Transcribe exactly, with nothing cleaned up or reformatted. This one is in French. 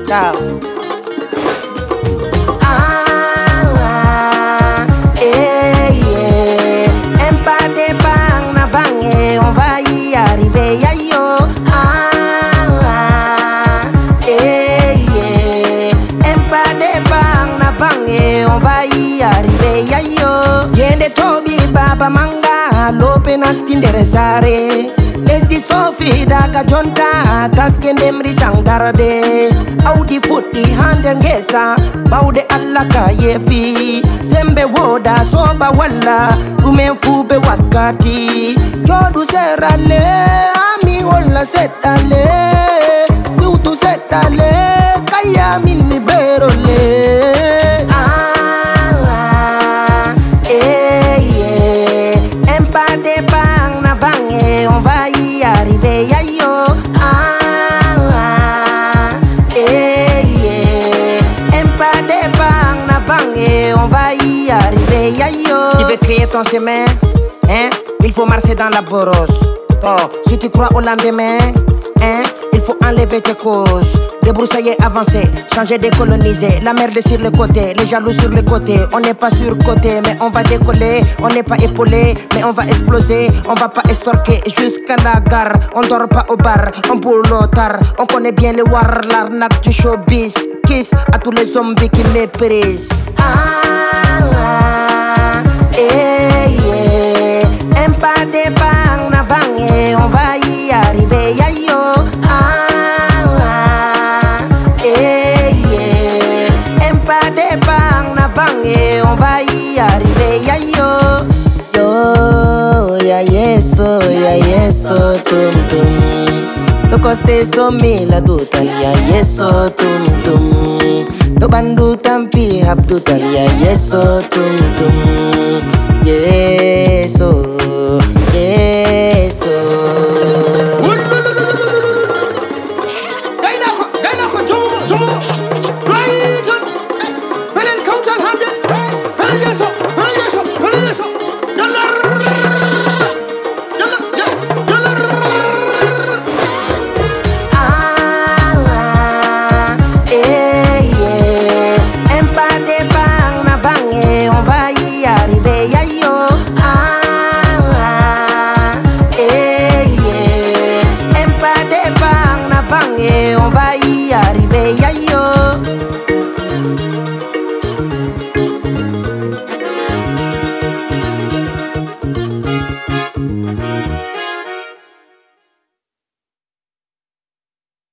Ciao. Ah, eh, yeah. Un pas de bang na bang et on va y arriver, ya yo. Ah, eh, yeah. Un pas de bang na bang et on va y arriver, ya yo. Yende tobi baba manga, lope na stindere sare. Lesdi sofi daga jonta, taskende mri sangarde. Audi futti hande ngesa, baude alla ka yefi. Sembe woda soba walla, dumen fube wakati. Jodu serale, ami walla setale. Siutu setale, kaya mini berole. Ah, eh, yeah. Un pas de bang na bang et on va y arriver, ya yo. Ah, eh, yeah. Un pas de bang na bang et on va y arriver, ya yo. Tu veux créer ton chemin, hein? Il faut marcher dans la boros. Oh, si tu crois au lendemain, hein? Il faut enlever tes couches, débroussailler, avancer, changer, décoloniser. La merde sur le côté, les jaloux sur le côté. On n'est pas sur côté, mais on va décoller. On n'est pas épaulé, mais on va exploser. On va pas estorquer jusqu'à la gare. On dort pas au bar, on boule au tard. On connaît bien les war, l'arnaque du showbiz. Kiss à tous les zombies qui méprisent. Ah, ah, eh, yeah. Un pas de bang na bang et on va y arriver, ya yo. Et on va y arriver, ya yo. Yo, ya yeso, ya yeso, tum tum. To coste so mila dutan, ya yeso, tum tum. To bandu tampi hap dutan, ya yeso, tum tum. Yeso, yeso. Et on va y arriver.